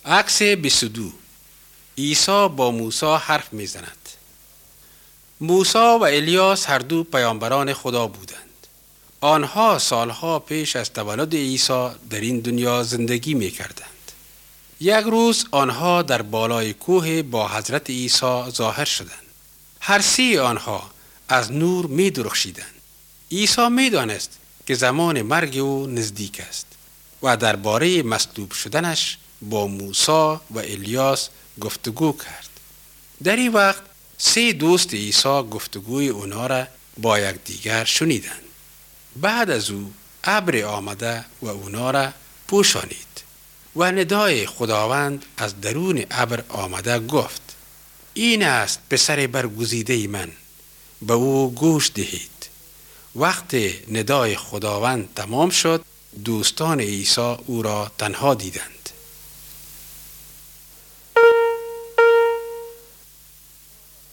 عکس 22. عیسی با موسی حرف میزند. موسی و الیاس هر دو پیامبران خدا بودند. آنها سالها پیش از تولد عیسی در این دنیا زندگی میکردند. یک روز آنها در بالای کوه با حضرت عیسی ظاهر شدند. هر سه آنها از نور می درخشیدند. عیسی می دانست که زمان مرگ او نزدیک است و درباره مصلوب شدنش با موسی و الیاس گفتگو کرد. در این وقت سه دوست عیسی گفتگوی اونا را با یکدیگر شنیدند. بعد از او ابر آمده و اونا را پوشانید و ندای خداوند از درون ابر آمده گفت: این است پسر برگزیده من، به او گوش دهید. وقت ندای خداوند تمام شد، دوستان عیسی او را تنها دیدند.